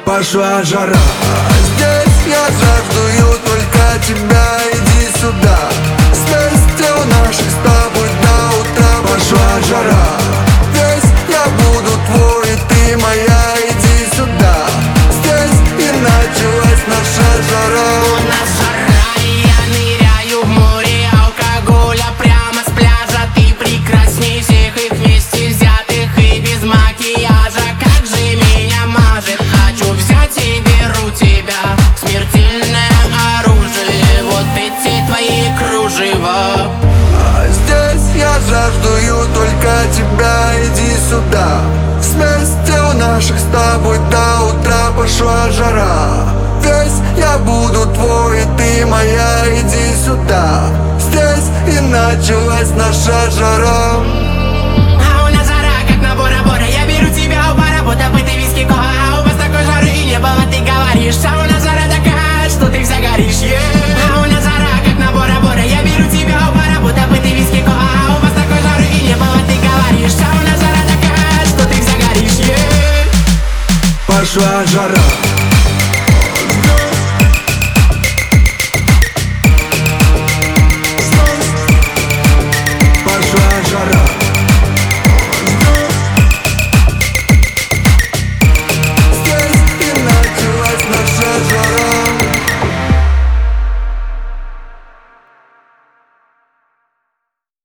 пошла жара. Здесь я жаждую только тебя, иди сюда. Вместе у наших с тобой до утра. Пошла жара. Здесь я буду твой, и ты моя, иди сюда. Здесь и началась наша жара. У нас жара, и я ныряю в море алкоголя прямо с пляжа. Ты прекрасней всех их вместе взятых и без макияжа. Как же меня мажет, хочу взять и беру тебя. Смертельное оружие, вот эти твои кружева. Здесь я жаждую только тебя, иди сюда. Вместе у наших с тобой до утра. Пошла жара. Весь я буду твой, и ты моя, иди сюда. Здесь и началась наша жара. А у нас жара, как на Бора-Бора. Я беру тебя у бара, будто бы ты виски кола. А у вас такой жары не было, ты говоришь. А у нас жара такая, что ты вся горишь, А у нас жара, как на Бора-Бора. Я беру тебя у бара, будто бы ты виски кола. А у вас такой жары не было, ты говоришь. А у нас жара такая, что ты вся горишь, Пошла жара.